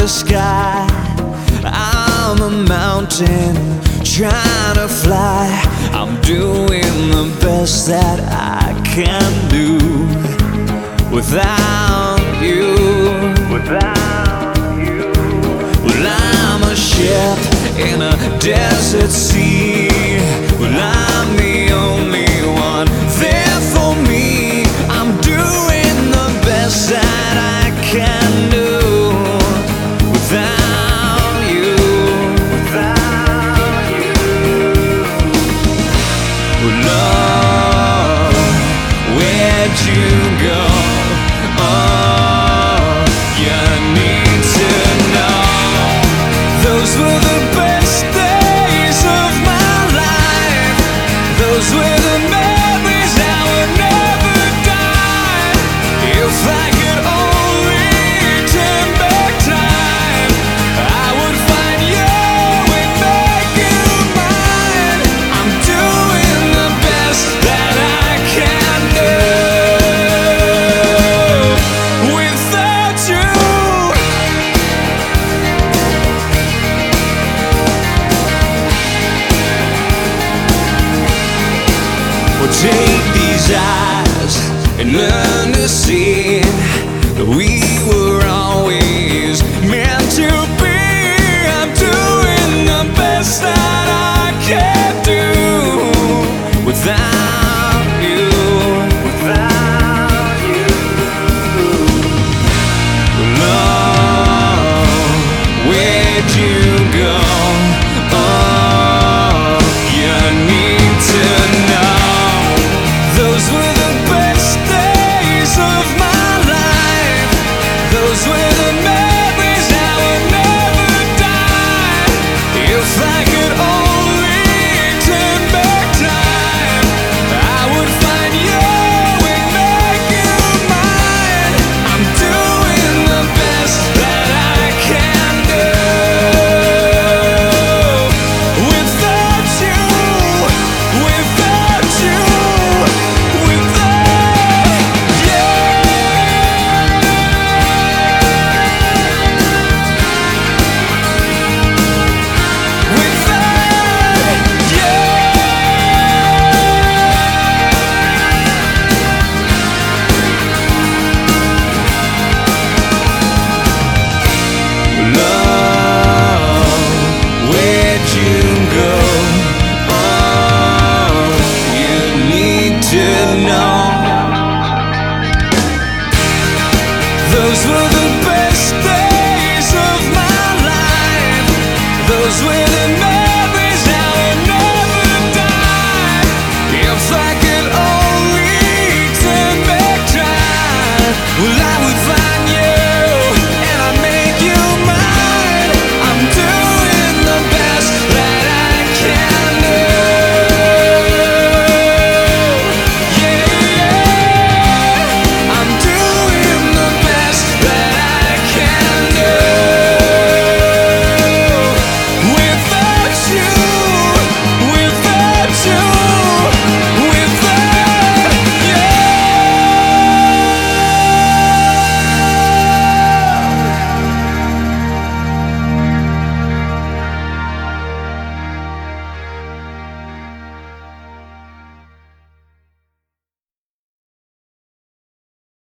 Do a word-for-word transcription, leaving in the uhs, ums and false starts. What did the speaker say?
the sky. I'm a mountain trying to fly. I'm doing the best that I can do without you. Without you. Well, I'm a ship in a desert sea. Well, I'm the only one there for me. I'm doing the best that I can do without you. Without you. Love, where'd you go? Oh, you need to know. Those were the best days of my life. Those were the memories that will never die. If I could only turn back time, I would find you and make you mine. I'm doing the best that I can do without you. Well, take these eyes and learn to see